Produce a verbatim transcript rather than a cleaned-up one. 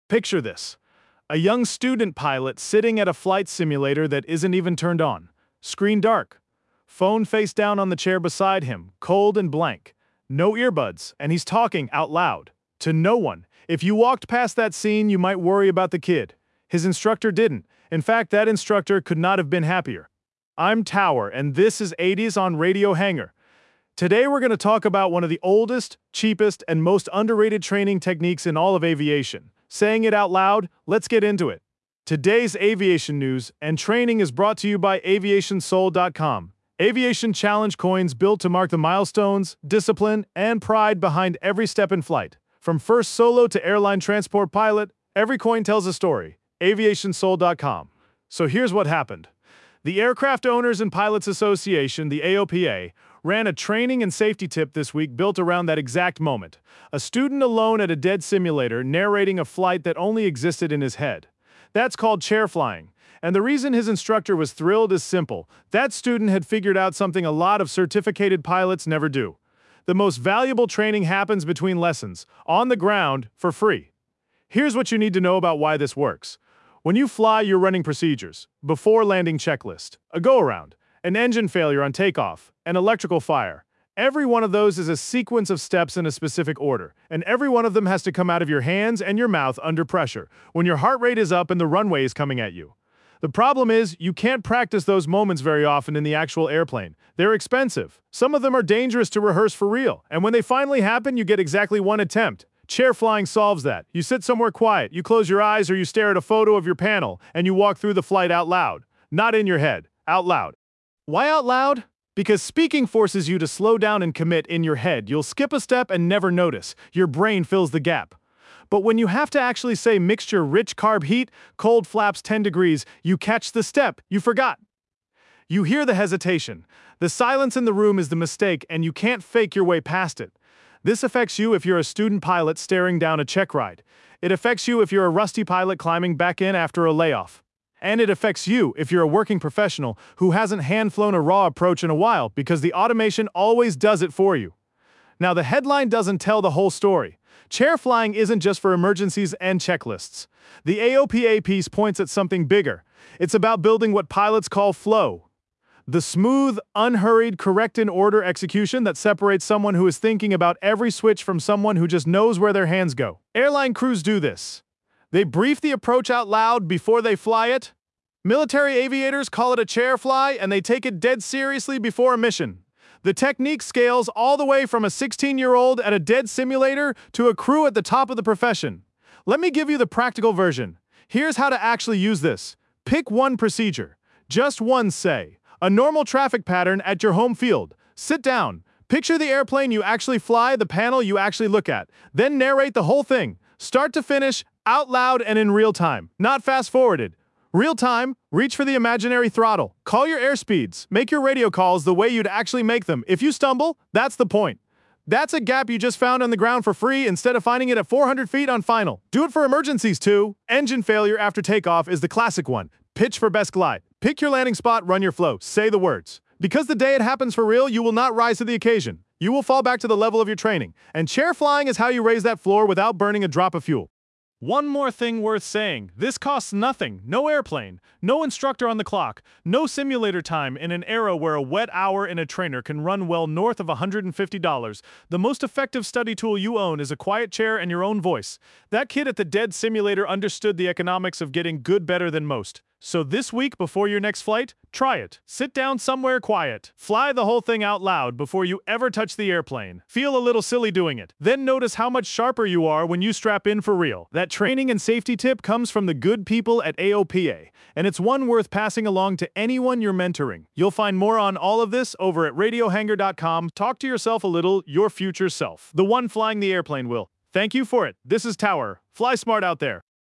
Picture this. A young student pilot sitting at a flight simulator that isn't even turned on. Screen dark. Phone face down on the chair beside him, cold and blank. No earbuds, and he's talking out loud. To no one. If you walked past that scene, you might worry about the kid. His instructor didn't. In fact, that instructor could not have been happier. I'm Tower, and this is eighties on Radio Hangar. Today we're going to talk about one of the oldest, cheapest, and most underrated training techniques in all of aviation. Saying it out loud, let's get into it. Today's aviation news and training is brought to you by aviation soul dot com. Aviation challenge coins built to mark the milestones, discipline, and pride behind every step in flight. From first solo to airline transport pilot, every coin tells a story. aviation soul dot com. So here's what happened. The Aircraft Owners and Pilots Association, the A O P A, ran a training and safety tip this week built around that exact moment. A student alone at a dead simulator narrating a flight that only existed in his head. That's called chair flying. And the reason his instructor was thrilled is simple. That student had figured out something a lot of certificated pilots never do. The most valuable training happens between lessons, on the ground, for free. Here's what you need to know about why this works. When you fly, you're running procedures. Before landing checklist, a go-around, an engine failure on takeoff, an electrical fire. Every one of those is a sequence of steps in a specific order, and every one of them has to come out of your hands and your mouth under pressure, when your heart rate is up and the runway is coming at you. The problem is, you can't practice those moments very often in the actual airplane. They're expensive. Some of them are dangerous to rehearse for real, and when they finally happen, you get exactly one attempt. Chair flying solves that. You sit somewhere quiet, you close your eyes or you stare at a photo of your panel, and you walk through the flight out loud. Not in your head, out loud. Why out loud? Because speaking forces you to slow down and commit in your head. You'll skip a step and never notice. Your brain fills the gap. But when you have to actually say mixture rich carb heat, cold flaps ten degrees, you catch the step. You forgot. You hear the hesitation. The silence in the room is the mistake, and you can't fake your way past it. This affects you if you're a student pilot staring down a check ride. It affects you if you're a rusty pilot climbing back in after a layoff. And it affects you if you're a working professional who hasn't hand-flown a raw approach in a while because the automation always does it for you. Now, the headline doesn't tell the whole story. Chair flying isn't just for emergencies and checklists. The A O P A piece points at something bigger. It's about building what pilots call flow. The smooth, unhurried, correct-in-order execution that separates someone who is thinking about every switch from someone who just knows where their hands go. Airline crews do this. They brief the approach out loud before they fly it. Military aviators call it a chair fly, and they take it dead seriously before a mission. The technique scales all the way from a sixteen-year-old at a dead simulator to a crew at the top of the profession. Let me give you the practical version. Here's how to actually use this. Pick one procedure. Just one, say. A normal traffic pattern at your home field. Sit down. Picture the airplane you actually fly, the panel you actually look at. Then narrate the whole thing, start to finish, out loud and in real time. Not fast-forwarded. Real time, reach for the imaginary throttle. Call your airspeeds. Make your radio calls the way you'd actually make them. If you stumble, that's the point. That's a gap you just found on the ground for free instead of finding it at four hundred feet on final. Do it for emergencies too. Engine failure after takeoff is the classic one. Pitch for best glide. Pick your landing spot, run your flow. Say the words. Because the day it happens for real, you will not rise to the occasion. You will fall back to the level of your training. And chair flying is how you raise that floor without burning a drop of fuel. One more thing worth saying, this costs nothing, no airplane, no instructor on the clock, no simulator time in an era where a wet hour in a trainer can run well north of one hundred fifty dollars. The most effective study tool you own is a quiet chair and your own voice. That kid at the dead simulator understood the economics of getting good better than most. So this week before your next flight, try it. Sit down somewhere quiet. Fly the whole thing out loud before you ever touch the airplane. Feel a little silly doing it. Then notice how much sharper you are when you strap in for real. That training and safety tip comes from the good people at A O P A, and it's one worth passing along to anyone you're mentoring. You'll find more on all of this over at radio hangar dot com. Talk to yourself a little, your future self. The one flying the airplane will. Thank you for it. This is Tower. Fly smart out there.